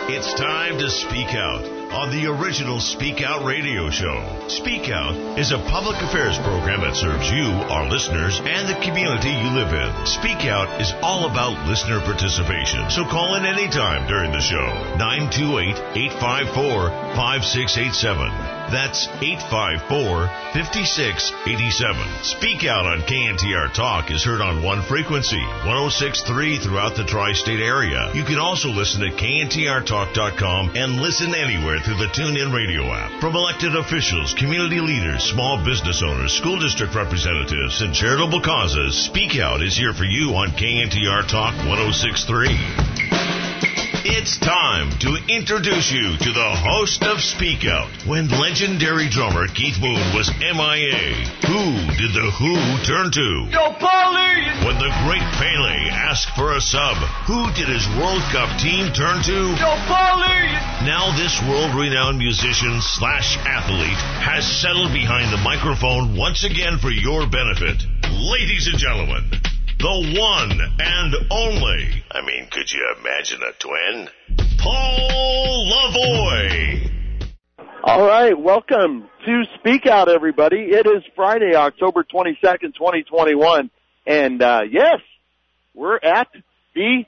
It's time to speak out on the original Speak Out radio show. Speak Out is a public affairs program that serves you, our listeners, and the community you live in. Speak Out is all about listener participation, so call in anytime during the show. 928-854-5687. That's 854-5687. Speak Out on KNTR Talk is heard on one frequency, 106.3 throughout the tri-state area. You can also listen at KNTRTalk.com and listen anywhere through the TuneIn radio app. From elected officials, community leaders, small business owners, school district representatives, and charitable causes, Speak Out is here for you on KNTR Talk 106.3. It's time to introduce you to the host of Speak Out. When legendary drummer Keith Moon was MIA, who did the Who turn to? Yo, police! When the great Pele asked for a sub, who did his World Cup team turn to? Yo, police! Now this world-renowned musician / athlete has settled behind the microphone once again for your benefit. Ladies and gentlemen, the one and only, could you imagine a twin? Paul Lavoie. All right, welcome to Speak Out, everybody. It is Friday, October 22nd, 2021, and yes, we're at the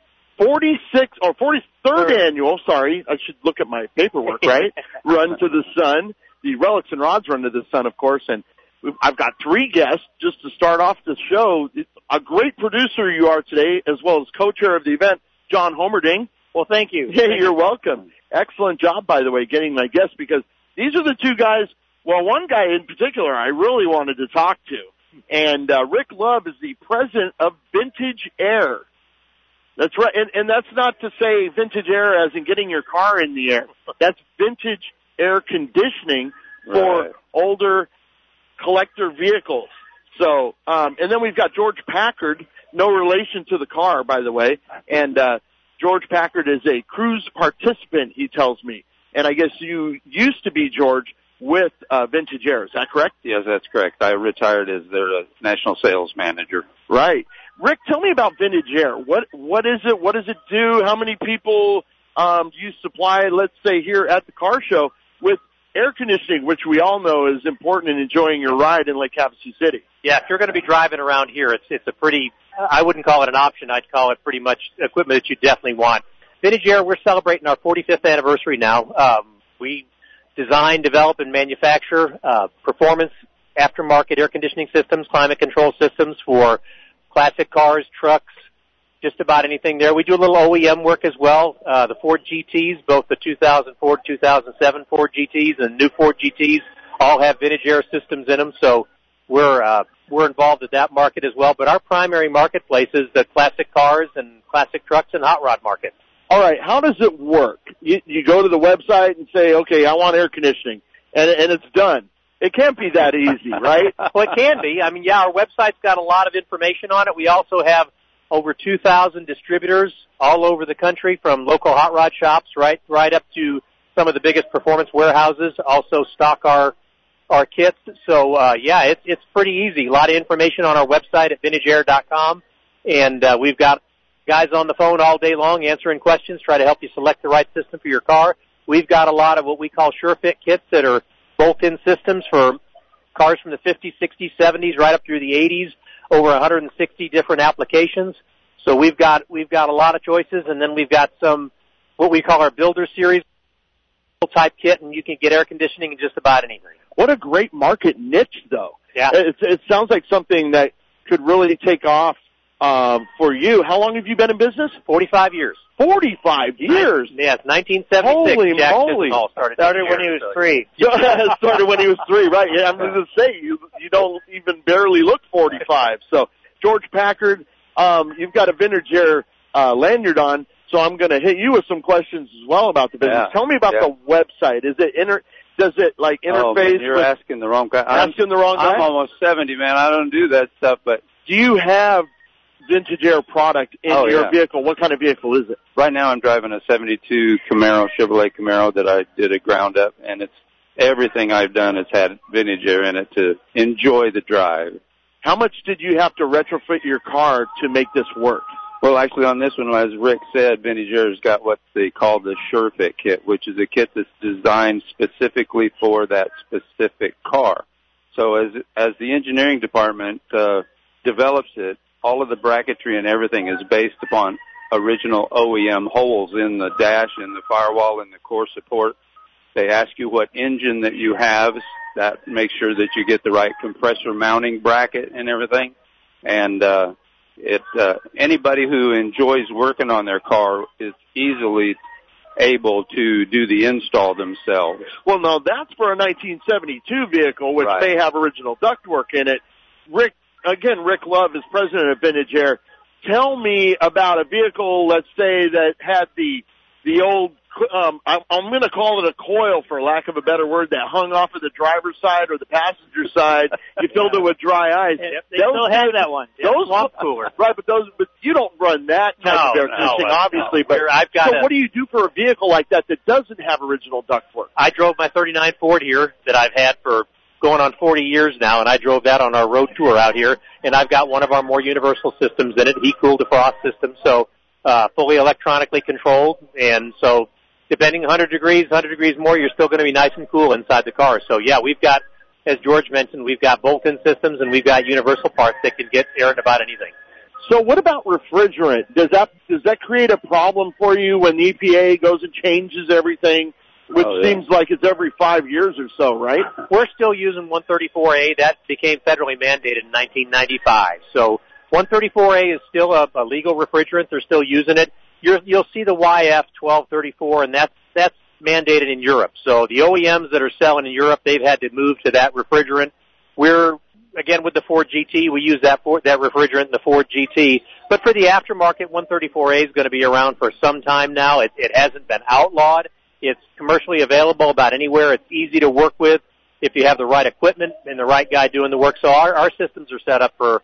43rd annual, I should look at my paperwork, right? Run to the Sun, the Relics and Rods Run to the Sun, of course, and I've got three guests just to start off the show. A great producer you are today, as well as co-chair of the event, John Homerding. Well, thank you. Hey, you're welcome. Excellent job, by the way, getting my guests, because these are the two guys, well, one guy in particular I really wanted to talk to. And Rick Love is the president of Vintage Air. That's right. And that's not to say vintage air as in getting your car in the air. That's vintage air conditioning for older collector vehicles. So, and then we've got George Packard, no relation to the car, by the way. And George Packard is a cruise participant, he tells me. And I guess you used to be, George, with Vintage Air. Is that correct? Yes, that's correct. I retired as their national sales manager. Right. Rick, tell me about Vintage Air. What is it? What does it do? How many people do you supply, let's say, here at the car show with air conditioning, which we all know is important in enjoying your ride in Lake Havasu City? Yeah, if you're going to be driving around here, it's a pretty, I wouldn't call it an option. I'd call it pretty much equipment that you definitely want. Vintage Air, we're celebrating our 45th anniversary now. We design, develop, and manufacture performance aftermarket air conditioning systems, climate control systems for classic cars, trucks, just about anything there. We do a little OEM work as well. The Ford GTs, both the 2004, 2007 Ford GTs and new Ford GTs all have Vintage Air systems in them, so we're involved in that market as well. But our primary marketplace is the classic cars and classic trucks and hot rod market. All right, how does it work? You go to the website and say, okay, I want air conditioning, and it's done. It can't be that easy, right? Well, it can be. Our website's got a lot of information on it. We also have over 2,000 distributors all over the country, from local hot rod shops right up to some of the biggest performance warehouses also stock our kits. So, it's pretty easy. A lot of information on our website at vintageair.com, and we've got guys on the phone all day long answering questions, try to help you select the right system for your car. We've got a lot of what we call SureFit kits that are bolt-in systems for cars from the 50s, 60s, 70s, right up through the 80s, over 160 different applications. So we've got a lot of choices, and then we've got some what we call our Builder Series type kit, and you can get air conditioning in just about anything. What a great market niche, though. Yeah. It sounds like something that could really take off for you. How long have you been in business? 45 years. 45 years? Yes, 1976. Holy Jack moly. started when he was 3. Started when he was 3, right. Yeah, I'm going to say, you don't even barely look 45. So, George Packard, you've got a Vintage Air lanyard on, so I'm going to hit you with some questions as well about the business. Yeah. Tell me about the website. Does it interface? You're asking the wrong guy. Asking the wrong guy? I'm almost 70, man. I don't do that stuff, but do you have Vintage Air product in your vehicle? What kind of vehicle is it? Right now I'm driving a 72 Chevrolet Camaro that I did a ground up, and it's everything I've done has had Vintage Air in it to enjoy the drive. How much did you have to retrofit your car to make this work? Well, actually, on this one, as Rick said, Vintage Air's got what they call the SureFit kit, which is a kit that's designed specifically for that specific car. So as the engineering department develops it, all of the bracketry and everything is based upon original OEM holes in the dash, in the firewall, in the core support. They ask you what engine that you have. That makes sure that you get the right compressor mounting bracket and everything. And anybody who enjoys working on their car is easily able to do the install themselves. Well, no, that's for a 1972 vehicle, which Right. may have original ductwork in it. Rick Love is president of Vintage Air. Tell me about a vehicle, let's say, that had the old, I'm going to call it a coil for lack of a better word, that hung off of the driver's side or the passenger side. You filled it with dry ice. Yep, they still have that one. Those swamp cooler. Right, but you don't run that type of air conditioning, obviously. No. But what do you do for a vehicle like that doesn't have original ductwork? I drove my 39 Ford here that I've had for going on 40 years now, and I drove that on our road tour out here, and I've got one of our more universal systems in it, heat-cool defrost system, so fully electronically controlled, and so depending 100 degrees more, you're still going to be nice and cool inside the car. So, yeah, we've got, as George mentioned, we've got bolt-in systems, and we've got universal parts that can get air in about anything. So what about refrigerant? Does that create a problem for you when the EPA goes and changes everything, which seems like it's every 5 years or so, right? We're still using 134A. That became federally mandated in 1995. So 134A is still a legal refrigerant. They're still using it. You'll see the YF 1234, and that's mandated in Europe. So the OEMs that are selling in Europe, they've had to move to that refrigerant. We're, again, with the Ford GT, we use that refrigerant in the Ford GT. But for the aftermarket, 134A is going to be around for some time now. It hasn't been outlawed. It's commercially available about anywhere. It's easy to work with if you have the right equipment and the right guy doing the work. So our systems are set up for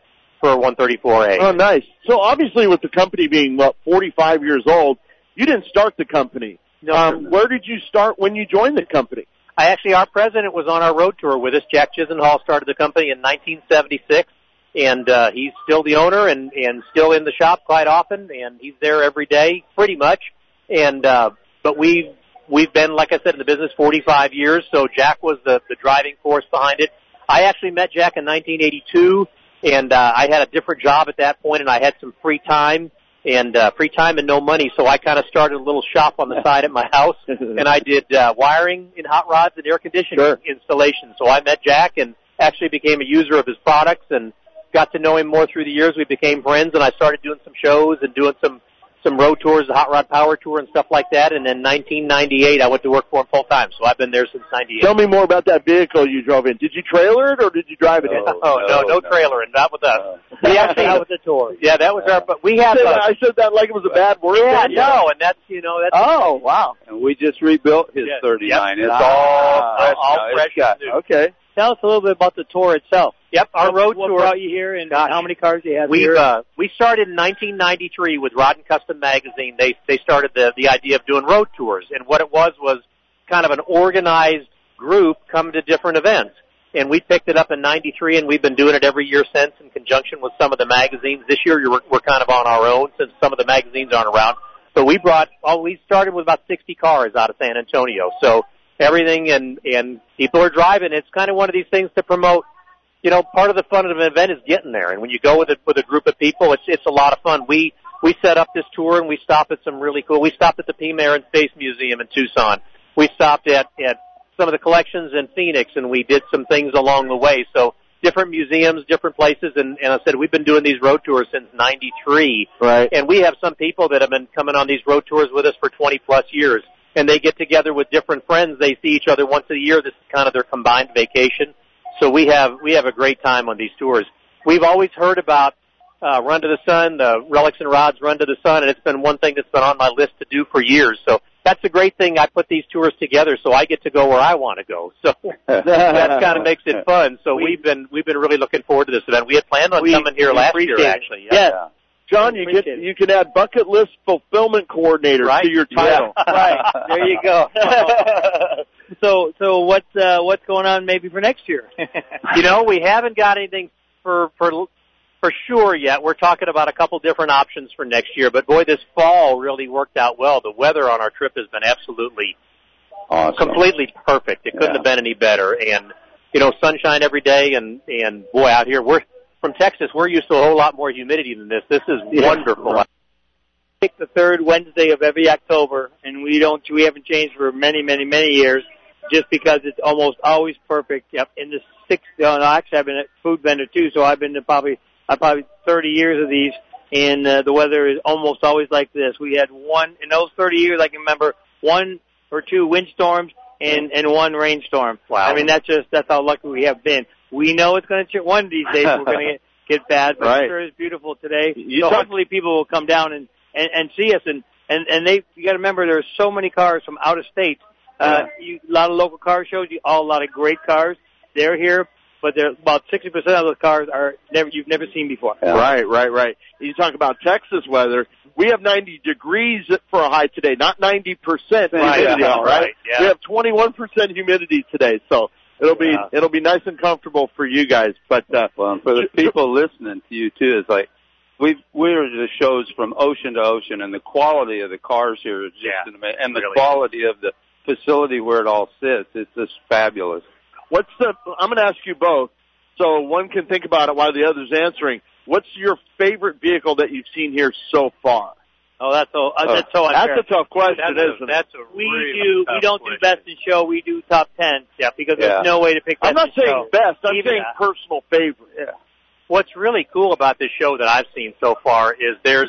134A. Oh, nice. So obviously with the company being, 45 years old, you didn't start the company. No, where did you start when you joined the company? Our president was on our road tour with us. Jack Chisenhall started the company in 1976, and he's still the owner and still in the shop quite often, and he's there every day, pretty much. And but we've been, like I said, in the business 45 years, so Jack was the driving force behind it. I actually met Jack in 1982, and I had a different job at that point, and I had some free time and no money, so I kind of started a little shop on the side at my house, and I did wiring in hot rods and air conditioning installation. So I met Jack and actually became a user of his products and got to know him more through the years. We became friends, and I started doing some shows and doing some road tours, the Hot Rod Power Tour and stuff like that. And in 1998, I went to work for him full time. So I've been there since 98. Tell me more about that vehicle you drove in. Did you trailer it or did you drive it in? No trailer, and not with us. We actually had with the tour. Yeah, that was our. But we had. I said that like it was a bad word. Yeah, no, and that's that's. Oh, wow. And we just rebuilt his 39. Yep. It's all fresh. Okay. Tell us a little bit about the tour itself. Yep, our road tour. What brought you here, and how many cars do you have here? We started in 1993 with Rod and Custom Magazine. They started the idea of doing road tours, and what it was kind of an organized group coming to different events. And we picked it up in 93, and we've been doing it every year since in conjunction with some of the magazines. This year we're kind of on our own since some of the magazines aren't around. But we started with about 60 cars out of San Antonio. So everything and people are driving. It's kind of one of these things to promote. Part of the fun of an event is getting there. And when you go with a group of people, it's a lot of fun. We set up this tour and we stop at some really cool. We stopped at the Peam Air and Space Museum in Tucson. We stopped at some of the collections in Phoenix, and we did some things along the way. So different museums, different places, and I said we've been doing these road tours since 93. Right. And we have some people that have been coming on these road tours with us for 20 plus years. And they get together with different friends. They see each other once a year. This is kind of their combined vacation. So we have a great time on these tours. We've always heard about Run to the Sun, the Relics and Rods Run to the Sun, and it's been one thing that's been on my list to do for years. So that's a great thing. I put these tours together so I get to go where I want to go. So that kind of makes it fun. So we've been really looking forward to this event. We had planned on coming here last year, actually. Yeah. John, you can add bucket list fulfillment coordinator to your title. Yeah. Right. There you go. So what's going on maybe for next year? We haven't got anything for for sure yet. We're talking about a couple different options for next year, but boy, this fall really worked out well. The weather on our trip has been absolutely awesome. Completely perfect. It couldn't have been any better. And, sunshine every day, and boy, out here, we're from Texas, we're used to a whole lot more humidity than this. This is wonderful. Right. Pick the third Wednesday of every October, and we haven't changed for many, many, many years, just because it's almost always perfect. Yep. In the actually I've been a food vendor too, so I've been to probably 30 years of these, and the weather is almost always like this. We had in those 30 years, I can remember 1 or 2 windstorms and 1 rainstorm. Wow. I mean, that's how lucky we have been. We know it's going to change. One of these days we're going to get bad, but it sure is beautiful today. So hopefully people will come down and see us, and you got to remember there's so many cars from out of state. A lot of local car shows, a lot of great cars. They're here, but about 60% of those cars you've never seen before. Yeah. Right. You talk about Texas weather. We have 90 degrees for a high today, not 90% humidity, all right? Yeah. We have 21% humidity today, so it'll be nice and comfortable for you guys. But and for the people listening to you too, it's like we're the shows from ocean to ocean, and the quality of the cars here is just amazing, and the quality of the facility where it all sits, it's just fabulous. I'm going to ask you both, so one can think about it while the other's answering. What's your favorite vehicle that you've seen here so far? Oh, that's so unfair. That's a tough question, isn't it? We don't do best in show. We do top 10. Yeah, because there's no way to pick best I'm not in saying show. best. I'm saying personal favorite. Yeah. What's really cool about this show that I've seen so far is there's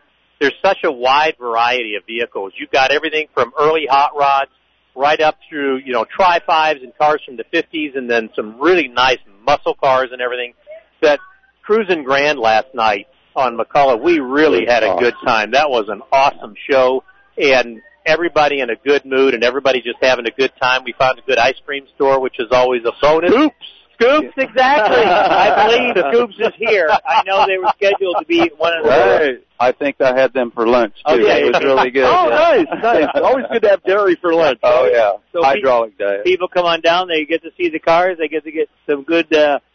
such a wide variety of vehicles. You've got everything from early hot rods right up through, tri-5s and cars from the 50s, and then some really nice muscle cars and everything. That Cruisin' Grand last night on McCullough, we really had a good time. That was an awesome show, and everybody in a good mood and everybody just having a good time. We found a good ice cream store, which is always a bonus. Scoops, exactly. I believe Scoops is here. I know they were scheduled to be at one of the Right. I think I had them for lunch, too. It was really good. Oh, nice. Always good to have dairy for lunch. Oh, yeah. So hydraulic diet. People come on down. They get to see the cars. They get to get some good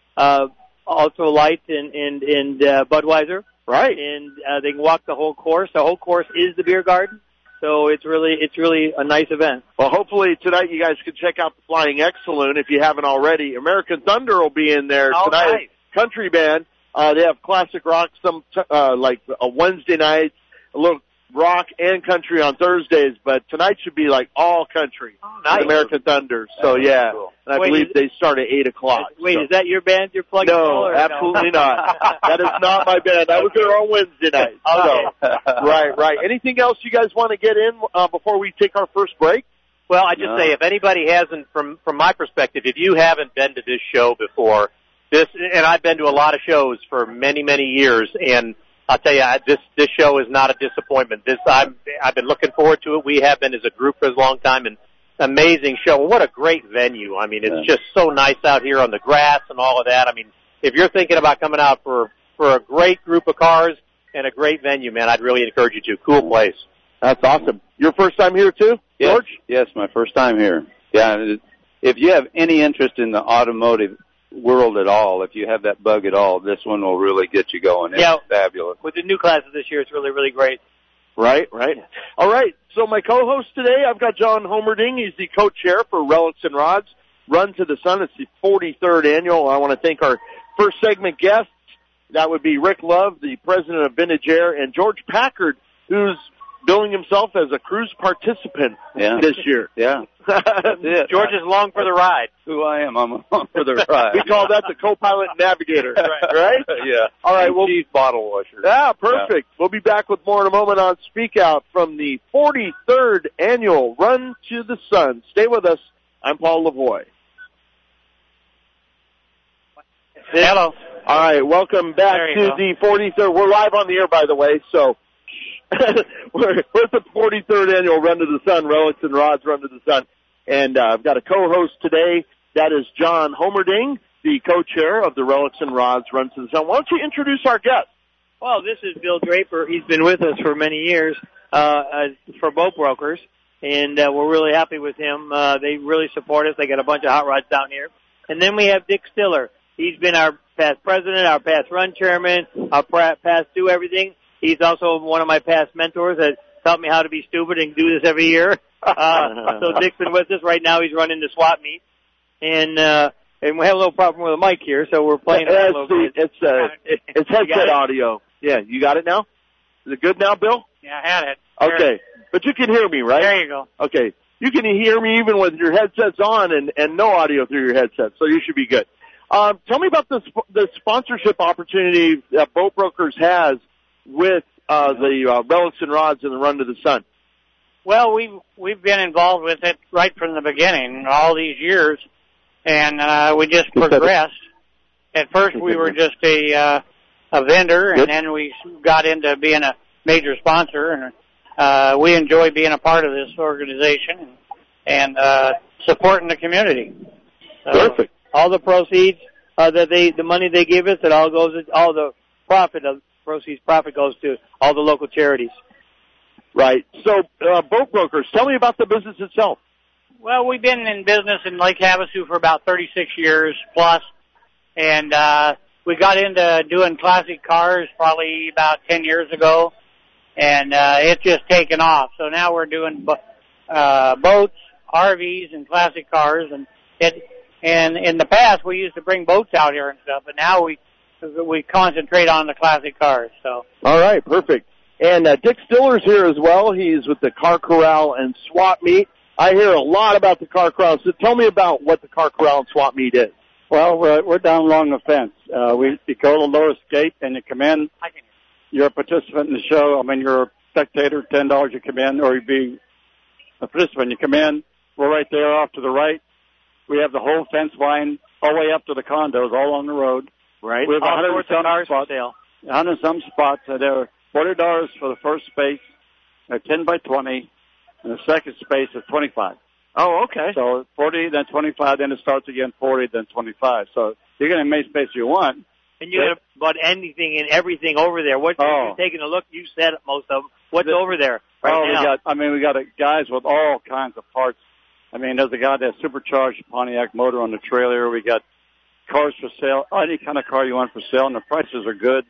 ultralight and Budweiser. Right. And they can walk the whole course. The whole course is the beer garden. So it's really a nice event. Well, hopefully tonight you guys can check out the Flying X Saloon if you haven't already. American Thunder will be in there tonight. Nice. Country band. They have classic rock, like a Wednesday night, a little rock and country on Thursdays, but tonight should be like all country. Oh, nice. American Thunder. So yeah, cool. And I believe they start at 8 o'clock. Wait, is that your band you're plugging? No, absolutely not. That is not my band. I was there on Wednesday night. Okay. So, right. Anything else you guys want to get in before we take our first break? Well, I just say if anybody hasn't, from my perspective, if you haven't been to this show before, and I've been to a lot of shows for many, many years, and I'll tell you, this show is not a disappointment. I've been looking forward to it. We have been as a group for a long time, and amazing show. What a great venue. I mean, it's just so nice out here on the grass and all of that. I mean, if you're thinking about coming out for a great group of cars and a great venue, man, I'd really encourage you to. Cool place. That's awesome. Your first time here too, George? Yes, my first time here. Yeah, if you have any interest in the automotive world at all, if you have that bug at all, this one will really get you going. It's fabulous. With the new classes this year, it's really, really great. Right. All right. So my co-host today, I've got John Homerding. He's the co-chair for Relics and Rods Run to the Sun. It's the 43rd annual. I want to thank our first segment guests. That would be Rick Love, the president of Vintage Air, and George Packard, who's billing himself as a cruise participant this year. Yeah. That's it. George is along for the ride. Who I am. I'm along for the ride. We call that the co-pilot navigator, right? Yeah. All right. Chief bottle washer. Yeah, perfect. Yeah. We'll be back with more in a moment on Speak Out from the 43rd annual Run to the Sun. Stay with us. I'm Paul Lavoie. Hello. All right. Welcome back to the 43rd. We're live on the air, by the way, so we're at the 43rd annual Run to the Sun, Relics and Rods Run to the Sun. And I've got a co-host today. That is John Homerding, the co-chair of the Relics and Rods Run to the Sun. Why don't you introduce our guest? Well, this is Bill Draper. He's been with us for many years for Boat Brokers, and we're really happy with him. They really support us. They got a bunch of hot rods down here. And then we have Dick Stiller. He's been our past president, our past run chairman, our past do everything. He's also one of my past mentors that taught me how to be stupid and do this every year. So Dick's been with us. Right now he's running the swap meet. And we have a little problem with the mic here, so we're playing a little bit. It's headset audio. Yeah, you got it now? Is it good now, Bill? Yeah, I had it. Okay. But you can hear me, right? There you go. Okay. You can hear me even with your headsets on and no audio through your headset, so you should be good. Tell me about the sponsorship opportunity that Boat Brokers has with the Relics and Rods and the Run to the Sun. Well, we've been involved with it right from the beginning, all these years, and we just progressed. At first, we were just a vendor, and then we got into being a major sponsor, and we enjoy being a part of this organization and supporting the community. Perfect. All the proceeds the money they give us, it all goes, all the profit goes to all the local charities. Right. So, Boat Brokers, tell me about the business itself. Well, we've been in business in Lake Havasu for about 36 years plus, and we got into doing classic cars probably about 10 years ago, and it's just taken off. So now we're doing boats, RVs, and classic cars, and in the past we used to bring boats out here and stuff, but now we concentrate on the classic cars. So. All right, perfect. And Dick Stiller's here as well. He's with the Car Corral and Swap Meet. I hear a lot about the Car Corral, so tell me about what the Car Corral and Swap Meet is. Well, we're down along the fence. You go to the lowest gate and you come in. You're a participant in the show. I mean, you're a spectator, $10 you come in, or you be a participant. You come in. We're right there off to the right. We have the whole fence line all the way up to the condos, all on the road. Right. We have 100-some cars spots. for sale. 100-some spots. They're $40 for the first space. They're 10 by 20, and the second space is 25. Oh, okay. So 40, then 25, then it starts again 40, then 25. So you're getting as many space you want. And you have about anything and everything over there. What you're taking a look? You said most of them. What's over there now? We got guys with all kinds of parts. I mean, there's a guy that has supercharged Pontiac motor on the trailer. We got cars for sale, any kind of car you want for sale, and the prices are good.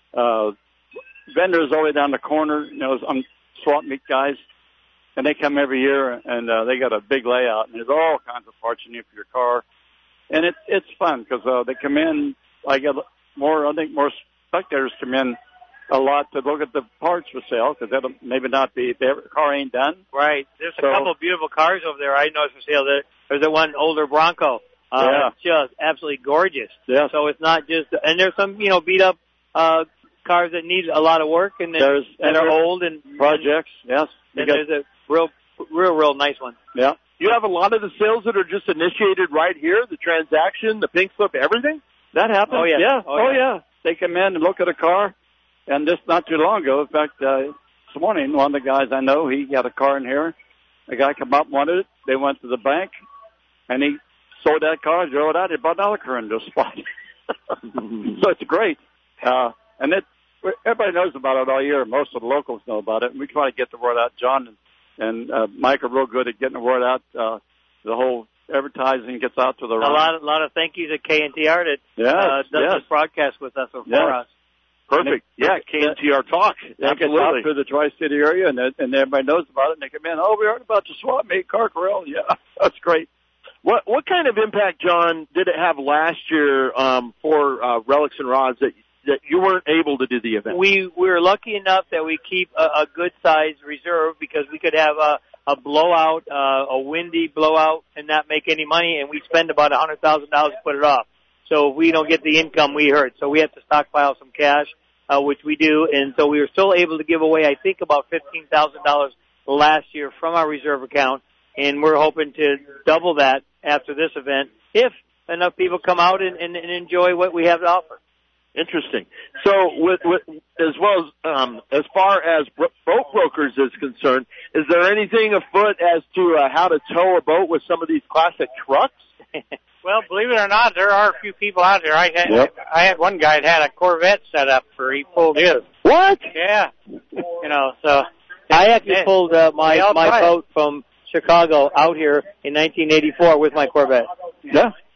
Vendors all the way down the corner, swap meet guys, and they come every year, and they got a big layout, and there's all kinds of parts you need for your car. And it's fun because they come in. I think more spectators come in a lot to look at the parts for sale because that'll maybe not be, if the car ain't done. Right. There's a couple of beautiful cars over there I noticed for sale. There's the one older Bronco. It's just absolutely gorgeous. Yeah. So it's not just, and there's some, beat up, cars that need a lot of work and that are old and projects. Yes. And there's a real nice one. Yeah. You have a lot of the sales that are just initiated right here, the transaction, the pink slip, everything? That happens. Oh, yeah. Yeah. Oh, yeah. They come in and look at a car. And just not too long ago, in fact, this morning, one of the guys I know, he got a car in here. A guy come up, wanted it. They went to the bank, and he sold that car, drove it out. He brought another car into a spot. So it's great. And everybody knows about it all year. Most of the locals know about it. And we try to get the word out. John and Mike are real good at getting the word out. The whole advertising gets out to the right. A lot of thank yous at KNTR that does this broadcast with us or for us. Perfect. KNTR Talk. They get out through the Tri-City area, and everybody knows about it, and they come in, we heard about the swap meet, Car Corral. Yeah, that's great. What kind of impact, John, did it have last year for Relics and Rods that you weren't able to do the event? We were lucky enough that we keep a good-sized reserve because we could have a blowout, a windy blowout, and not make any money, and we spend about $100,000 to put it off. So if we don't get the income, we hurt. So we have to stockpile some cash, which we do. And so we were still able to give away, I think, about $15,000 last year from our reserve account. And we're hoping to double that after this event if enough people come out and enjoy what we have to offer. Interesting. So with as far as Boat Brokers is concerned, is there anything afoot as to how to tow a boat with some of these classic trucks? Well, believe it or not, there are a few people out there. I had one guy that had a Corvette set up for he pulled his. What? Yeah. So I actually pulled my boat from Chicago out here in 1984 with my Corvette. Yeah.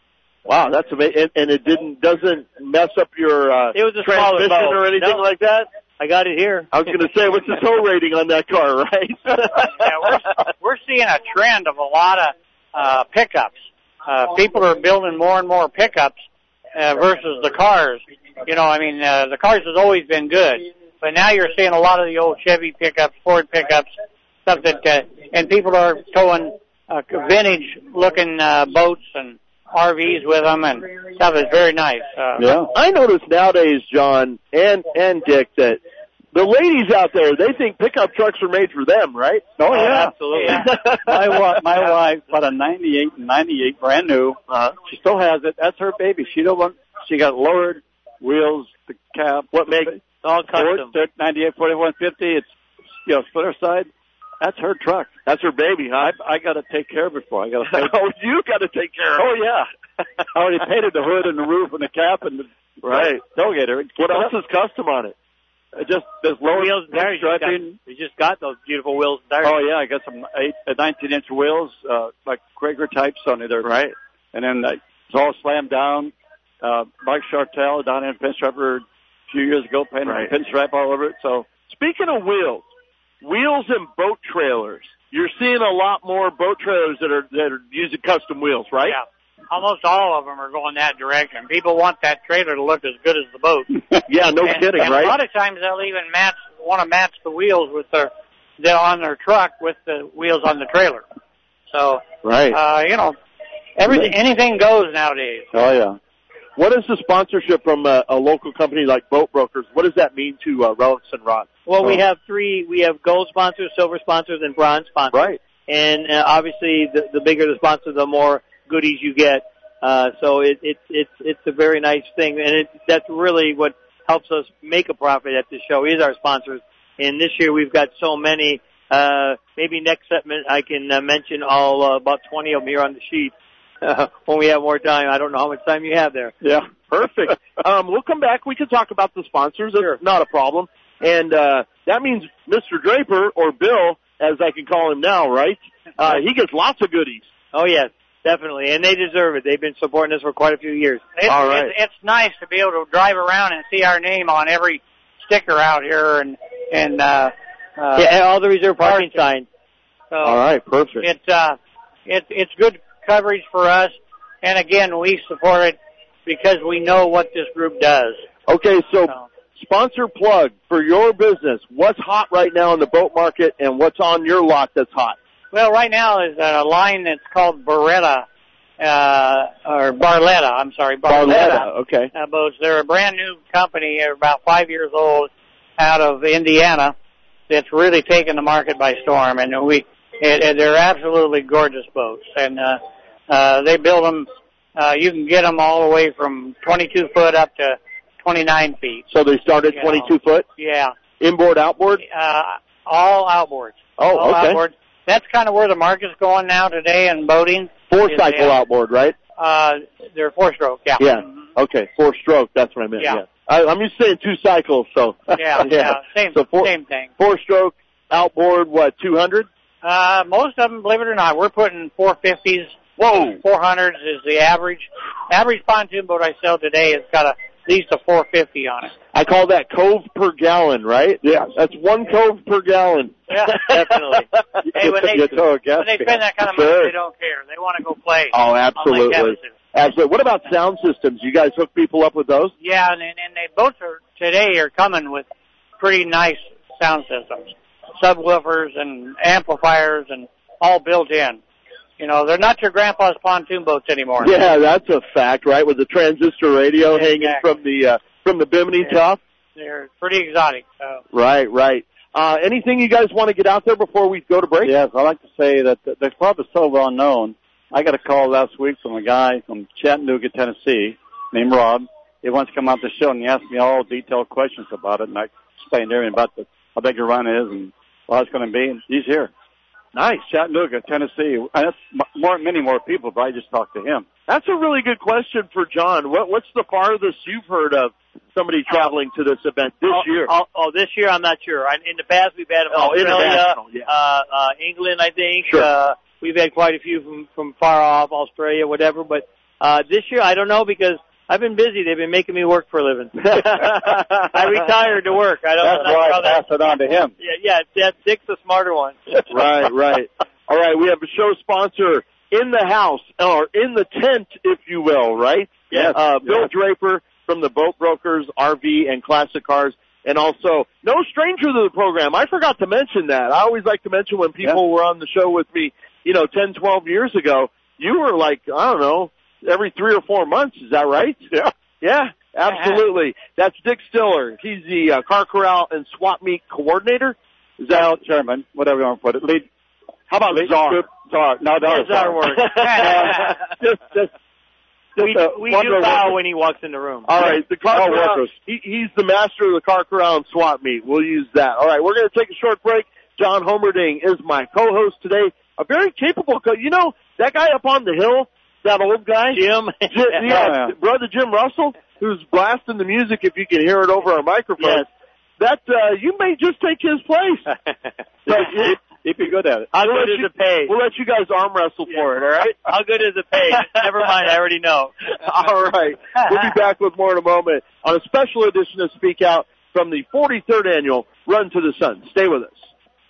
Wow, that's amazing. And it doesn't mess up your It was a smaller transmission boat. or anything No. like that? I got it here. I was going to say, what's the tow rating on that car, right? Yeah, we're seeing a trend of a lot of pickups. People are building more and more pickups versus the cars. You know, I mean, the cars has always been good, but now you're seeing a lot of the old Chevy pickups, Ford pickups, stuff that, and people are towing vintage-looking boats and RVs with them, and stuff is very nice. Yeah. I notice nowadays, John and Dick, that the ladies out there, they think pickup trucks are made for them, right? Oh, yeah. Absolutely. Yeah. My wife bought a 98 brand new. She still has it. That's her baby. She got lowered wheels, the cab. What make? All custom. 98, 4150. It's, splitter side. That's her truck. That's her baby, huh? I got to take care of it for her. I got to pay. Oh, you got to take care of it. Oh, yeah. I already painted the hood and the roof and the cap and the tailgater. What else is custom on it? Just there's lower Wheels and tires. striping. We just got those beautiful wheels and tires. Oh yeah, I got some 19-inch wheels, like Krager types on it. Right. And then it's all slammed down. Mike Chartel down in Pinstriper a few years ago painted a pinstripe all over it. So speaking of wheels and boat trailers, you're seeing a lot more boat trailers that are using custom wheels, right? Yeah. Almost all of them are going that direction. People want that trailer to look as good as the boat. Yeah, no kidding, and right? A lot of times they'll even want to match the wheels with they're on their truck with the wheels on the trailer. So, anything goes nowadays. Oh yeah. What is the sponsorship from a local company like Boat Brokers? What does that mean to Relics and Rod? Well, we have three. We have gold sponsors, silver sponsors, and bronze sponsors. Right. And obviously, the bigger the sponsor, the more goodies you get. So it's a very nice thing, and that's really what helps us make a profit at this show is our sponsors. And this year we've got so many. Maybe next segment I can mention all about 20 of them here on the sheet when we have more time. I don't know how much time you have there. Yeah, perfect. We'll come back. We can talk about the sponsors. Sure. That's not a problem. And that means Mr. Draper, or Bill, as I can call him now, right? He gets lots of goodies. Oh, yes. Definitely, and they deserve it. They've been supporting us for quite a few years. All right. It's nice to be able to drive around and see our name on every sticker out here, and all the reserve parking signs. So all right, perfect. It's good coverage for us, and again, we support it because we know what this group does. Okay, so sponsor plug for your business. What's hot right now in the boat market, and what's on your lot that's hot? Well, right now is a line that's called Barletta, I'm sorry, Barletta. Okay. Boats. They're a brand new company. They're about 5 years old, out of Indiana. That's really taken the market by storm, and they're absolutely gorgeous boats. And they build them. You can get them all the way from 22 foot up to 29 feet. So they start at 22 foot. Yeah. Inboard, outboard. All outboards. Oh, all okay. Outboard. That's kind of where the market's going now today in boating. 4-cycle outboard, right? They're 4-stroke, yeah. Yeah. Okay, 4-stroke. That's what I meant. Yeah. I'm used to saying 2 cycles, so. Yeah. Same thing. 4-stroke outboard. What? 200? Most of them, believe it or not, we're putting 450s. Whoa. 400s is the average. Average pontoon boat I sell today has got at least a 450 on it. I call that cove per gallon, right? Yeah. That's 1 cove per gallon. Yeah, definitely. Hey, when they spend that kind of money, they don't care. They want to go play. Oh, absolutely. Absolutely. What about sound systems? You guys hook people up with those? Yeah, and they boats today are coming with pretty nice sound systems. Subwoofers and amplifiers and all built in. You know, they're not your grandpa's pontoon boats anymore. Yeah, that's a fact, right? With the transistor radio hanging from the bimini top. They're pretty exotic. So. Right. Anything you guys want to get out there before we go to break? Yes, I'd like to say that the club is so well known. I got a call last week from a guy from Chattanooga, Tennessee, named Rob. He wants to come out to the show, and he asked me all detailed questions about it, and I explained to him about how big your run is and what it's going to be, and he's here. Nice. Chattanooga, Tennessee. And that's many more people, but I just talked to him. That's a really good question for John. What's the farthest you've heard of somebody traveling to this event this year? This year I'm not sure. In the past we've had Australia, England, I think. Sure. We've had quite a few from far off, Australia, whatever. But This year, I don't know because I've been busy. They've been making me work for a living. I retired to work. I don't That's know why how I pass it on to him. Yeah, Dick's the smarter one. Right. All right, we have a show sponsor in the house, or in the tent, if you will, right? Yes. Bill Draper from the Boat Brokers, RV, and Classic Cars, and also no stranger to the program. I forgot to mention that. I always like to mention when people were on the show with me, 10, 12 years ago, you were like, I don't know, every 3 or 4 months. Is that right? Yeah, absolutely. That's Dick Stiller. He's the Car Corral and Swap Meet Coordinator. Is that chairman, whatever you want to put it. Lead. How about Czar? Czar. No, That's our word. We do bow when he walks in the room. All right, the Car Corral, he's the master of the Car Corral and Swap Meet. We'll use that. All right, we're going to take a short break. John Homerding is my co-host today. A very capable that guy up on the hill, that old guy? Jim. Brother Jim Russell, who's blasting the music if you can hear it over our microphone. Yes. That, you may just take his place. He'd be good at it. How good is it paid? We'll let you guys arm wrestle for it, all right? How good is it paid? Never mind, I already know. All right. We'll be back with more in a moment on a special edition of Speak Out from the 43rd annual Run to the Sun. Stay with us.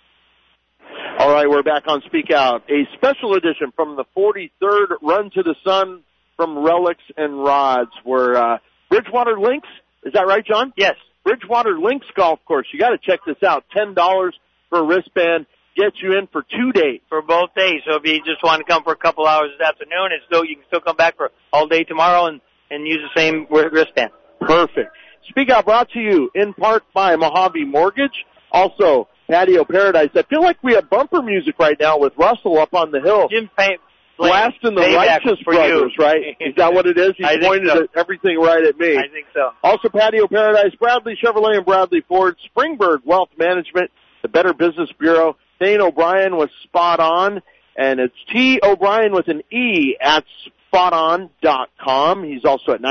All right, we're back on Speak Out, a special edition from the 43rd Run to the Sun from Relics and Rods, where Bridgewater Links, is that right, John? Yes. Bridgewater Links Golf Course. You got to check this out. $10 for a wristband gets you in for 2 days. For both days. So if you just want to come for a couple hours this afternoon, you can still come back for all day tomorrow and use the same wristband. Perfect. Speak Out brought to you in part by Mojave Mortgage. Also, Patio Paradise. I feel like we have bumper music right now with Russell up on the hill. Jim blasting the Righteous Brothers, right? Is that what it is? He pointed at everything right at me. I think so. Also, Patio Paradise, Bradley Chevrolet and Bradley Ford, Springberg Wealth Management, the Better Business Bureau. Thane O'Brien was spot on, and it's T. O'Brien with an E at spoton.com. He's also at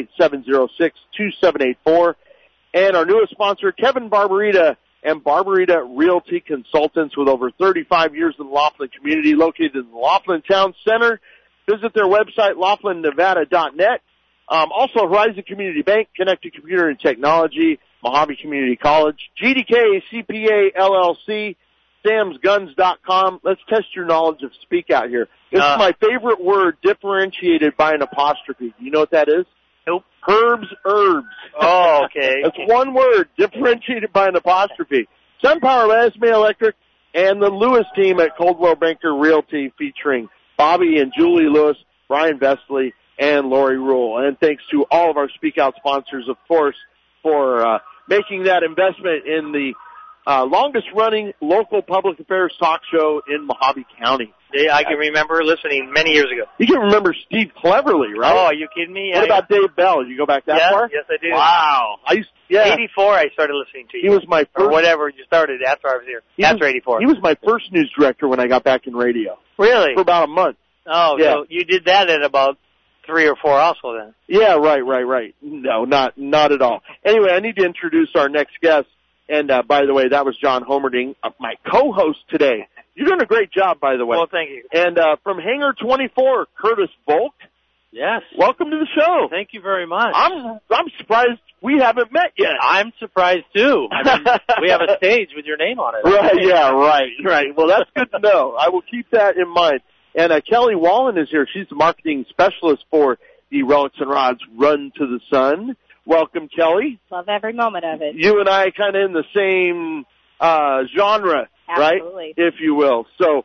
928-706-2784. And our newest sponsor, Kevin Barbarita and Barbarita Realty Consultants, with over 35 years in the Laughlin community, located in the Laughlin Town Center. Visit their website, laughlinnevada.net. Also, Horizon Community Bank, Connected Computer and Technology, Mojave Community College, GDK, CPA, LLC, samsguns.com. Let's test your knowledge of Speak Out here. This is my favorite word, differentiated by an apostrophe. Do you know what that is? Nope. Herbs. Oh, okay. That's one word, differentiated by an apostrophe. SunPower, Lasme Electric, and the Lewis team at Coldwell Banker Realty, featuring Bobby and Julie Lewis, Brian Vestley, and Lori Rule. And thanks to all of our Speak Out sponsors, of course, for making that investment in the longest-running local public affairs talk show in Mojave County. I can remember listening many years ago. You can remember Steve Cleverly, right? Oh, are you kidding me? What about Dave Bell? Did you go back that far? Yes, I do. Wow. 84, I started listening to you. He was my first. Or whatever, you started after I was here. After 84. He was my first news director when I got back in radio. Really? For about a month. Oh, yeah. So you did that at about 3 or 4 also then. Yeah, right. No, not at all. Anyway, I need to introduce our next guest. And, by the way, that was John Homerding, my co-host today. You're doing a great job, by the way. Well, thank you. And, from Hangar 24, Curtis Volk. Yes. Welcome to the show. Thank you very much. I'm surprised we haven't met yet. I'm surprised too. I mean, we have a stage with your name on it. Right, yeah, right. Well, that's good to know. I will keep that in mind. And, Kelly Wallen is here. She's the marketing specialist for the Relics and Rods Run to the Sun. Welcome, Kelly. Love every moment of it. You and I kind of in the same genre, Absolutely. Right? If you will. So,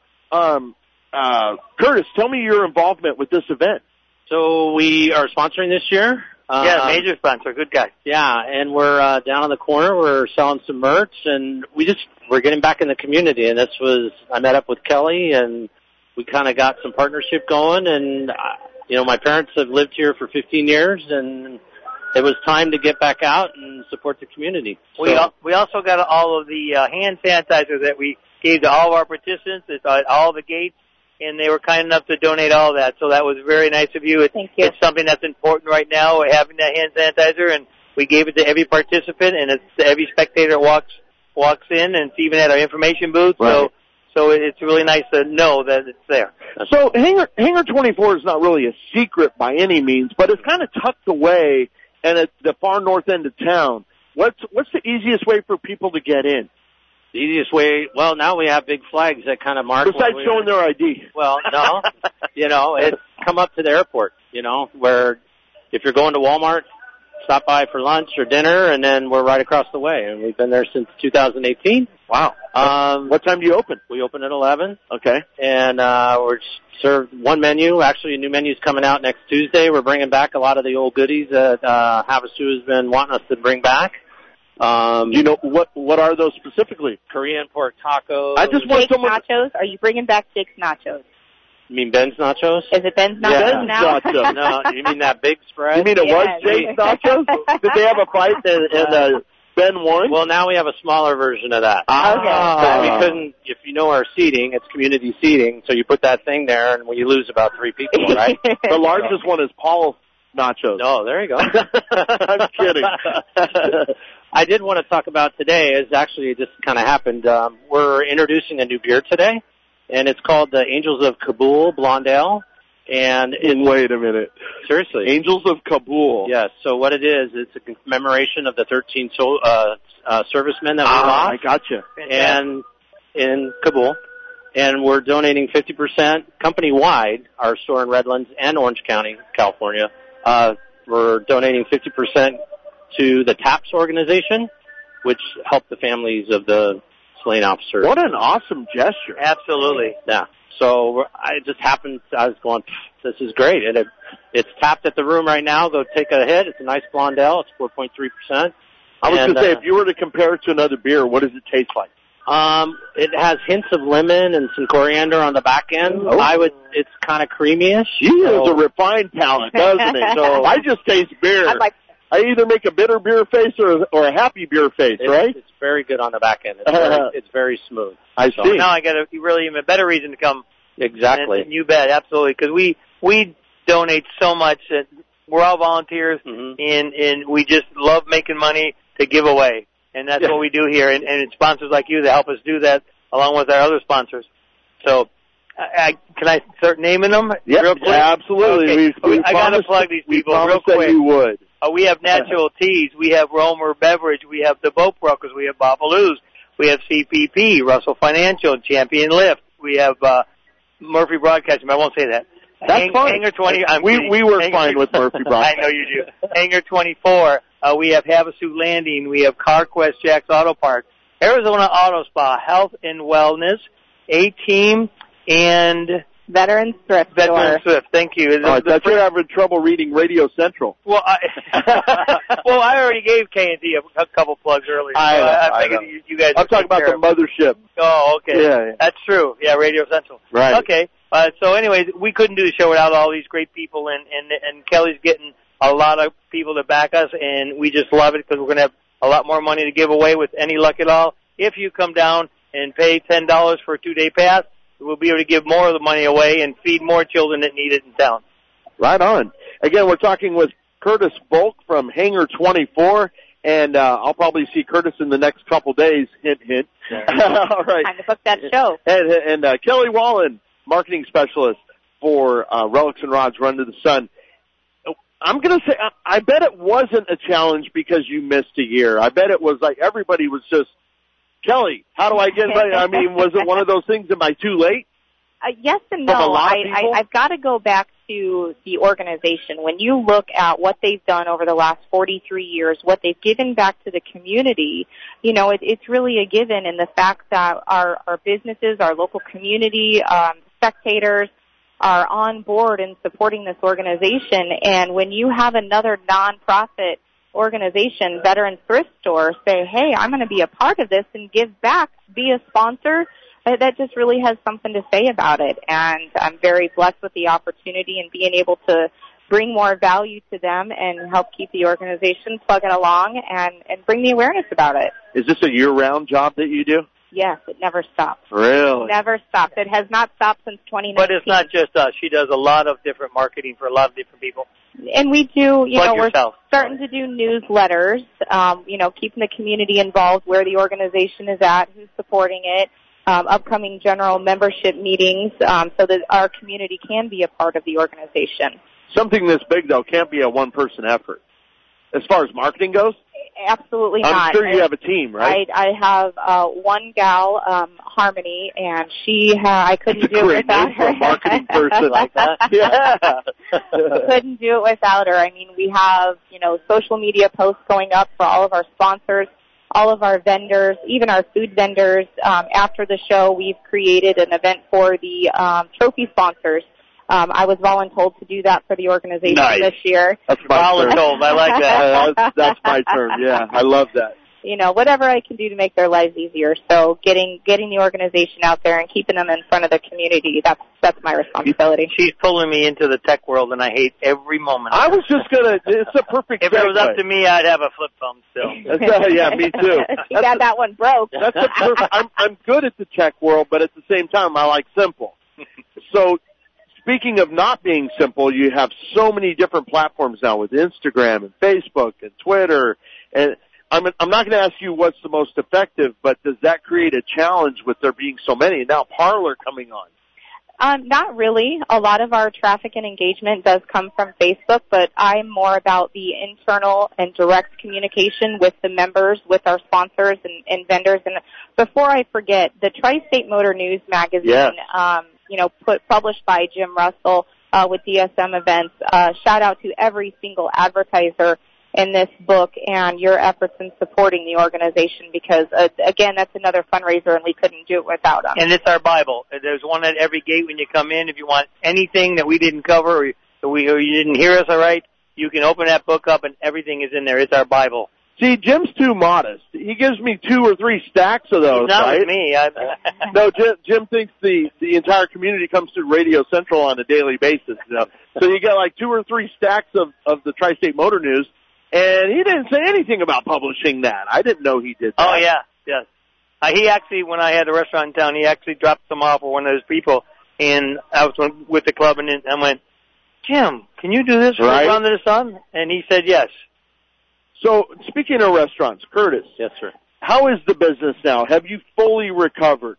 Curtis, tell me your involvement with this event. So we are sponsoring this year. Yeah, major sponsor. Good guy. Yeah, and we're down on the corner. We're selling some merch, and we're getting back in the community. And I met up with Kelly, and we kind of got some partnership going. And, my parents have lived here for 15 years, and it was time to get back out and support the community. So, we also got all of the hand sanitizer that we gave to all of our participants at all the gates, and they were kind enough to donate all that. So that was very nice of you. Thank you. It's something that's important right now, having that hand sanitizer, and we gave it to every participant, and it's to every spectator that walks in, and it's even at our information booth. Right. So it's really nice to know that it's there. So Hangar 24 is not really a secret by any means, but it's kind of tucked away and at the far north end of town. What's the easiest way for people to get in? The easiest way, well, now we have big flags that kind of mark. Besides showing their ID. Well, no. It's come up to the airport, where if you're going to Walmart, stop by for lunch or dinner, and then we're right across the way. And we've been there since 2018. Wow. What time do you open? We open at 11. Okay. And we're served one menu. Actually, a new menu's coming out next Tuesday. We're bringing back a lot of the old goodies that Havasu has been wanting us to bring back. Do you know what are those specifically? Korean pork tacos. I just want someone. Nachos? Are you bringing back Jake's Nachos? You mean Ben's Nachos? Is it Ben's Nachos now? Nachos. No, you mean that big spread? You mean it was Jake's Nachos? Did they have a fight and Ben won? Well, now we have a smaller version of that. Okay. We couldn't, if you know our seating, it's community seating, so you put that thing there and you lose about 3 people, right? The largest one is Paul's Nachos. No, there you go. I'm kidding. I did want to talk about today, is actually it just kind of happened. We're introducing a new beer today, and it's called the Angels of Kabul Blonde Ale. And wait a minute. Seriously. Angels of Kabul. Yes. So what it is, it's a commemoration of the 13 servicemen that we lost. I gotcha. And in Kabul. And we're donating 50% company-wide, our store in Redlands and Orange County, California. We're donating 50% to the TAPS organization, which helped the families of the slain officers. What an awesome gesture. Absolutely. Yeah. So I just happened, I was going, this is great. And it's tapped at the room right now. Go take a hit. It's a nice blonde ale. It's 4.3%. I was going to say, if you were to compare it to another beer, what does it taste like? It has hints of lemon and some coriander on the back end. Oh. It's kind of creamy-ish. He has a refined palate, doesn't it? So I just taste beer. I either make a bitter beer face or a happy beer face, right? It's very good on the back end. It's very smooth. I see. Now I got a really even better reason to come. Exactly. And you bet, absolutely, because we donate so much that we're all volunteers, and we just love making money to give away, and that's what we do here. And it's sponsors like you that help us do that, along with our other sponsors. So, can I start naming them? Yep, real quick? absolutely. Okay. I got to plug these people real quick. That you would. We have Natural Teas. We have Romer Beverage. We have the Boat Brokers. We have Babalu's. We have CPP, Russell Financial, Champion Lift. We have Murphy Broadcasting. I won't say that. That's fine. Hangar 20. We were fine with Murphy Broadcasting. I know you do. Hangar 24. We have Havasu Landing. We have CarQuest, Jack's Auto Parts, Arizona Auto Spa, Health and Wellness, A-Team, and Veterans Thrift. Thank you. I thought you were having trouble reading Radio Central. Well, I already gave K&D a couple plugs earlier. I figured you guys. I'm talking about the mothership. Oh, okay. Yeah. That's true. Yeah, Radio Central. Right. Okay. So, anyways, we couldn't do the show without all these great people, and Kelly's getting a lot of people to back us, and we just love it because we're going to have a lot more money to give away with any luck at all. If you come down and pay $10 for a 2-day pass, we'll be able to give more of the money away and feed more children that need it in town. Right on. Again, we're talking with Curtis Volk from Hangar 24, and I'll probably see Curtis in the next couple days. Hint, hint. All right. Time to book that show. And Kelly Wallen, marketing specialist for Relics and Rods Run to the Sun. I'm going to say, I bet it wasn't a challenge because you missed a year. I bet it was like everybody was just, Kelly, how do I get ready? I mean, was it one of those things? Am I too late? Yes and no. I've got to go back to the organization. When you look at what they've done over the last 43 years, what they've given back to the community, it's really a given in the fact that our businesses, our local community, spectators are on board in supporting this organization. And when you have another nonprofit organization, Veterans Thrift Store, say, hey, I'm going to be a part of this and give back, be a sponsor, that just really has something to say about it. And I'm very blessed with the opportunity and being able to bring more value to them and help keep the organization plugging along and bring the awareness about it. Is this a year-round job that you do? Yes, it never stops. Really? Never stops. It has not stopped since 2019. But it's not just us. She does a lot of different marketing for a lot of different people. And we do, we're yourself. starting to do newsletters, keeping the community involved, where the organization is at, who's supporting it. upcoming general membership meetings, so that our community can be a part of the organization. Something this big, though, can't be a one-person effort. As far as marketing goes? Absolutely not. I'm sure you have a team, right? I have one gal, Harmony, and I couldn't do it without her. A marketing person like that. Yeah. Couldn't do it without her. I mean, we have, social media posts going up for all of our sponsors, all of our vendors, even our food vendors. After the show, we've created an event for the trophy sponsors. I was voluntold to do that for the organization this year. That's voluntold. I like that. That's my term. Yeah, I love that. Whatever I can do to make their lives easier. So getting the organization out there and keeping them in front of the community, that's my responsibility. She's pulling me into the tech world, and I hate every moment. I was just it's a perfect If it was up to me, I'd have a flip phone still. Yeah, me too. She got that one broke. That's a perfect. I'm good at the tech world, but at the same time, I like simple. So, speaking of not being simple, you have so many different platforms now with Instagram and Facebook and Twitter. And I'm not going to ask you what's the most effective, but does that create a challenge with there being so many? Now Parler coming on. Not really. A lot of our traffic and engagement does come from Facebook, but I'm more about the internal and direct communication with the members, with our sponsors and vendors. And before I forget, the Tri-State Motor News magazine, published by Jim Russell with DSM Events. Shout out to every single advertiser in this book and your efforts in supporting the organization because, again, that's another fundraiser and we couldn't do it without them. And it's our Bible. There's one at every gate when you come in. If you want anything that we didn't cover or you didn't hear us all right, you can open that book up and everything is in there. It's our Bible. See, Jim's too modest. He gives me 2 or 3 stacks of those, not right? With me. No, Jim thinks the entire community comes to Radio Central on a daily basis. So you get like 2 or 3 stacks of the Tri-State Motor News, and he didn't say anything about publishing that. I didn't know he did that. Oh, yeah, yes. He actually, when I had a restaurant in town, he actually dropped some off for one of those people, and I was with the club, and I went, Jim, can you do this for Under the Sun? And he said yes. So, speaking of restaurants, Curtis. Yes, sir. How is the business now? Have you fully recovered?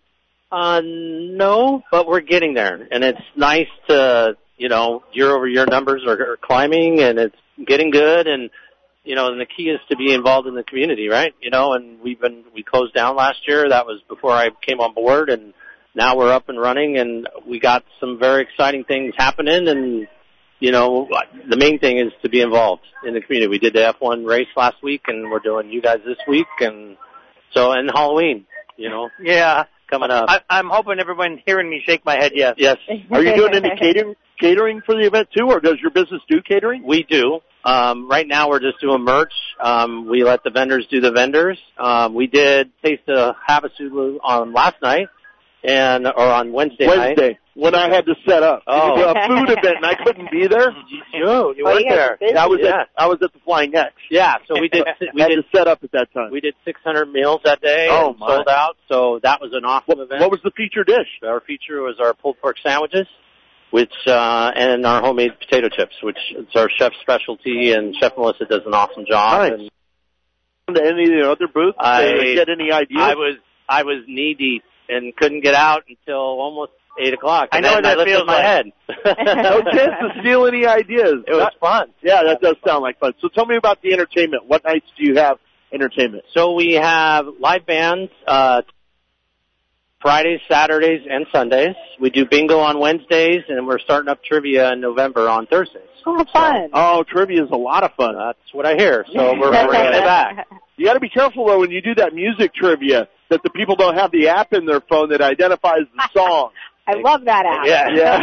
No, but we're getting there. And it's nice to, year-over-year numbers are climbing, and it's getting good. And, and the key is to be involved in the community, right? And we closed down last year. That was before I came on board. And now we're up and running, and we got some very exciting things happening. And the main thing is to be involved in the community. We did the F1 race last week, and we're doing you guys this week, and Halloween, Yeah. Coming up. I'm hoping everyone hearing me shake my head yes. Yes. Are you doing any catering for the event, too, or does your business do catering? We do. Right now we're just doing merch. We let the vendors do the vendors. We did Taste of Havasu on last night, or on Wednesday night. When I had to set up. Oh. It was a food event and I couldn't be there. You weren't there. I was at the Flying X. Yeah, so we did to set up at that time. We did 600 meals that day and sold out, so that was an awesome event. What was the feature dish? Our feature was our pulled pork sandwiches, and our homemade potato chips, which is our chef's specialty, and Chef Melissa does an awesome job. Nice. And any of the other booths? Get any ideas? I was knee deep and couldn't get out until almost 8 o'clock. I know what that feels my head. No chance to steal any ideas. It was fun. Yeah, that does sound like fun. So tell me about the entertainment. What nights do you have entertainment? So we have live bands Fridays, Saturdays, and Sundays. We do bingo on Wednesdays, and we're starting up trivia in November on Thursdays. Oh, fun. Trivia is a lot of fun. That's what I hear. So we're bringing it back. You got to be careful, though, when you do that music trivia, that the people don't have the app in their phone that identifies the song. I love that app. Yeah.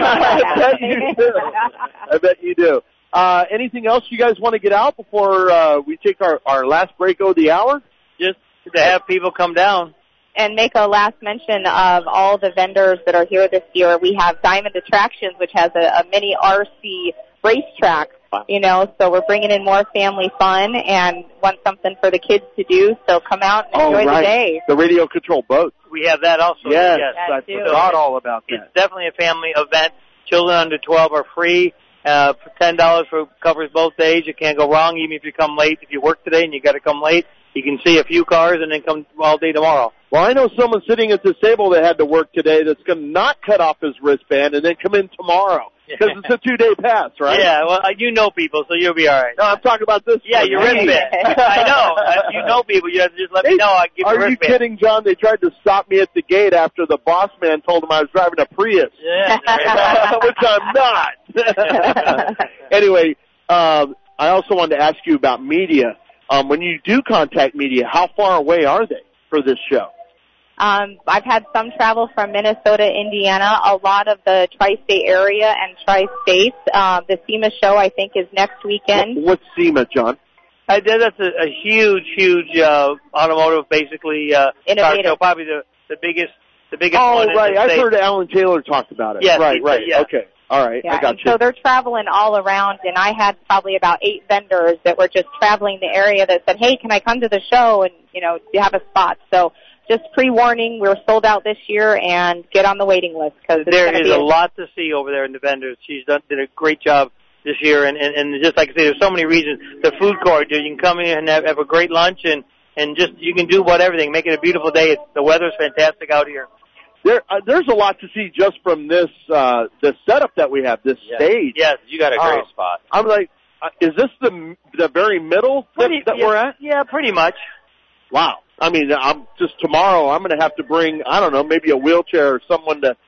I bet you do. Anything else you guys want to get out before we take our last break of the hour? Just to have people come down. And make a last mention of all the vendors that are here this year. We have Diamond Attractions, which has a mini RC racetrack, so we're bringing in more family fun and want something for the kids to do, so come out and enjoy the day. The radio control boat. We have that also. Yes, I forgot all about that. It's definitely a family event. Children under 12 are free. For $10 covers both days. You can't go wrong, even if you come late. If you work today and you got to come late, you can see a few cars and then come all day tomorrow. Well, I know someone sitting at this table that had to work today that's going to not cut off his wristband and then come in tomorrow. Because it's a 2-day pass, right? Yeah, well, you know people, so you'll be all right. No, I'm talking about this. Yeah, your wristband. I know. You know people. You have to just let me know. I give you a wristband. Are you kidding, John? They tried to stop me at the gate after the boss man told them I was driving a Prius. Yeah. Which I'm not. Anyway, I also wanted to ask you about media. When you do contact media, how far away are they for this show? I've had some travel from Minnesota, Indiana, a lot of the tri-state area and tri-states. The SEMA show, I think, is next weekend. What's SEMA, John? That's a huge automotive, basically, car show, probably the biggest one in right. the I've state. heard Alan Taylor talked about it. Yes, right. Yeah. Okay. All right. Yeah, I got you. So they're traveling all around, and I had probably about 8 vendors that were just traveling the area that said, hey, can I come to the show? And, do you have a spot? So just pre-warning, we're sold out this year, and get on the waiting list. Cause there is a lot to see over there in the vendors. She's did a great job this year, and just like I say, there's so many reasons. The food court, you can come in and have a great lunch, and just you can do everything, make it a beautiful day. The weather's fantastic out here. There's a lot to see just from this setup that we have, this stage. Yes, you got a great spot. I'm like, is this the very middle that we're at? Yeah, pretty much. Wow. I mean, tomorrow I'm going to have to bring, I don't know, maybe a wheelchair or someone to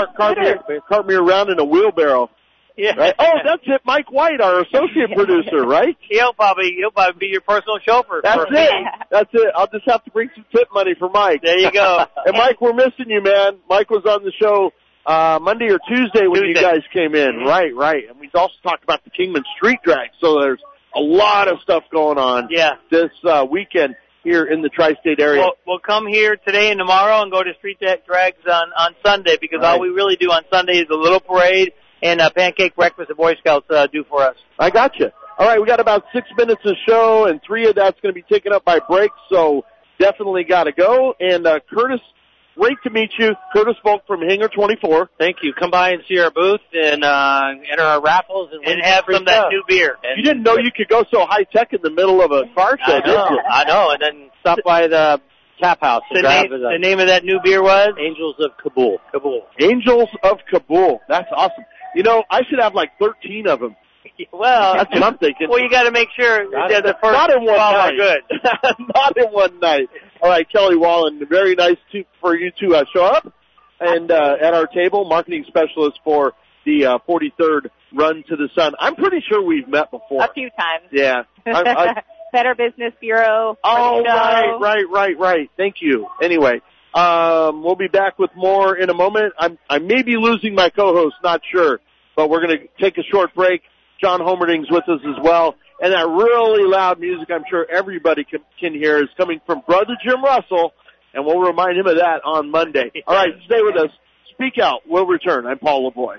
cart me around in a wheelbarrow. Yeah. Right? Oh, that's it. Mike White, our associate producer, right? He'll probably be your personal chauffeur. That's it. I'll just have to bring some tip money for Mike. There you go. And Mike, we're missing you, man. Mike was on the show Monday or Tuesday when you guys came in. Mm-hmm. Right. And we've also talked about the Kingman Street Drag. So there's a lot of stuff going on this weekend here in the tri-state area. We'll come here today and tomorrow and go to Street Drags on Sunday, because all we really do on Sunday is a little parade and a pancake breakfast the Boy Scouts do for us. I got you. All right, we got about 6 minutes of show, and 3 of that's going to be taken up by breaks, so definitely got to go. And Curtis, great to meet you. Curtis Volk from Hangar 24. Thank you. Come by and see our booth and enter our raffles and have some of that new beer. You didn't know you could go so high-tech in the middle of a car show, did you? I know, and then stop by the tap house. The name of that new beer was? Angels of Kabul. Angels of Kabul. That's awesome. I should have like 13 of them. Well, that's what I'm thinking. Well, you got to make sure that the first not in one 12 night. are good. Not in one night. All right, Kelly Wallen, very nice for you to show up and at our table, marketing specialist for the 43rd Run to the Sun. I'm pretty sure we've met before. A few times. Yeah. Better Business Bureau. Oh, right. Thank you. Anyway, we'll be back with more in a moment. I may be losing my co-host, not sure, but we're going to take a short break. John Homerding's with us as well. And that really loud music, I'm sure everybody can hear, is coming from Brother Jim Russell, and we'll remind him of that on Monday. All right, stay with us. Speak Out. We'll return. I'm Paul LaVoy.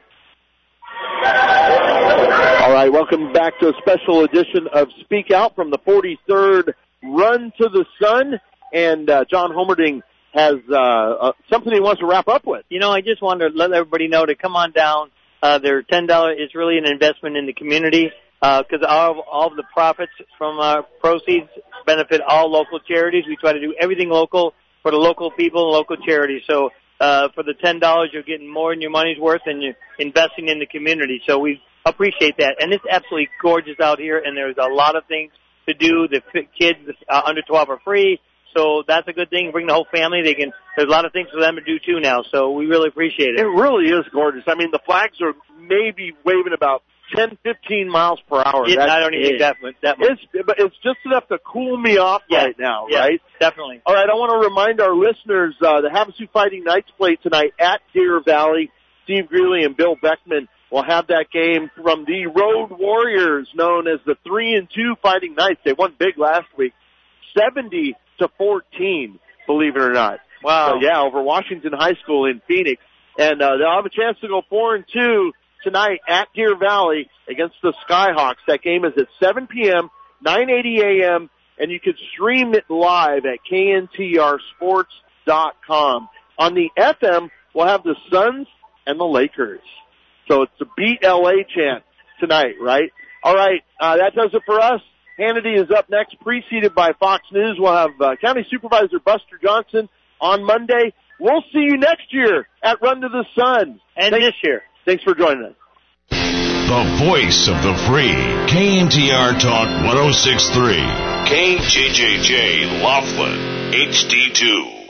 All right, welcome back to a special edition of Speak Out from the 43rd Run to the Sun. And John Homerding has something he wants to wrap up with. I just wanted to let everybody know to come on down. Their $10 is really an investment in the community, because all of the profits from proceeds benefit all local charities. We try to do everything local for the local people and local charities. So for the $10, you're getting more than your money's worth, and you're investing in the community. So we appreciate that. And it's absolutely gorgeous out here, and there's a lot of things to do. The kids under 12 are free. So that's a good thing. Bring the whole family. There's a lot of things for them to do too now. So we really appreciate it. It really is gorgeous. I mean, the flags are maybe waving about 10, 15 miles per hour. I don't even think that much. But it's just enough to cool me off right now, right? Definitely. All right, I want to remind our listeners, the Havasu Fighting Knights play tonight at Deer Valley. Steve Greeley and Bill Beckman will have that game from the Road Warriors, known as the 3-2 Fighting Knights. They won big last week, 70-14, believe it or not. Wow. So, over Washington High School in Phoenix. And they'll have a chance to go 4-2 tonight at Deer Valley against the Skyhawks. That game is at 7 p.m., 9:80 a.m., and you can stream it live at kntrsports.com. On the FM, we'll have the Suns and the Lakers. So it's the Beat LA chant tonight, right? All right, that does it for us. Hannity is up next, preceded by Fox News. We'll have County Supervisor Buster Johnson on Monday. We'll see you next year at Run to the Sun. And this year. Thanks for joining us. The voice of the free, KNTR Talk 106.3, KJJJ Laughlin, HD2.